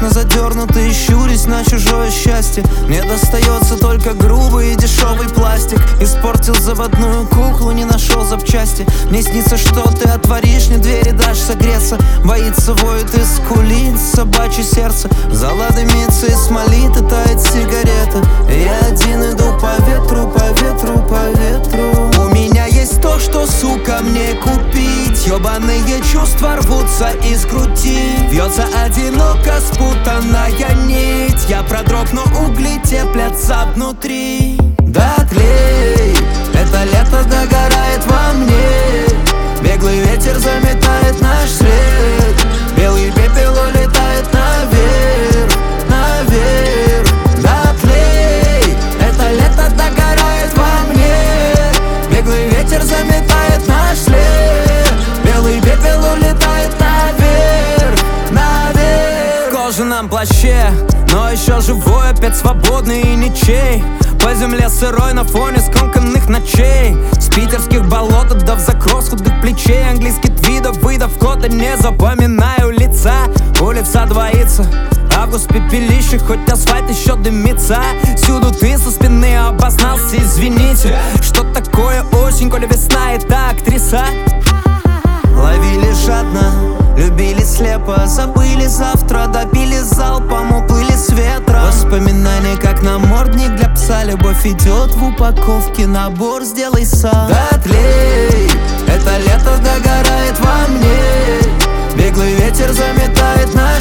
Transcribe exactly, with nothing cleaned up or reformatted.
вечно задернутый, щурясь на чужое счастье. Мне достается только грубый и дешевый пластик. Испортил заводную куклу, не нашел запчасти. Мне снится, что ты отворишь мне двери, дашь согреться. Боится, воет и скулит собачье сердце. Зала дымится и смолит, и тает сигарета. Я один иду по ветру, по ветру, по ветру. У меня есть то, что, сука, мне купить. Ёбаные чувства рвутся из груди. Вьется одиноко спутанная нить. Я продрогну, угли теплятся внутри. Да тлей, это лето догорает во мне. Беглый ветер заметает наш след. Белый пепел улетает наверх, наверх. Да тлей, это лето догорает во мне. Беглый ветер заметает наш след. Белый пепел улетает наверх, наверх. В кожаном плаще, но еще живой, опять свободный и ничей. По земле сырой на фоне скомканных ночей. С питерских болот до закрос худых плечей. Английский твидов, выдав кода, не запоминаю лица. Улица двоится, август пепелище, хоть асфальт еще дымится. Всюду ты со спины обознался, извините. Что такое осень, коли весна это актриса? Ловили жадно, любили слепо, забыли завтра, допили залпом, уплыли с ветром. Воспоминания как намордник для пса. Любовь идет в упаковке, набор сделай сам. Да тлей, это лето догорает во мне. Беглый ветер заметает наш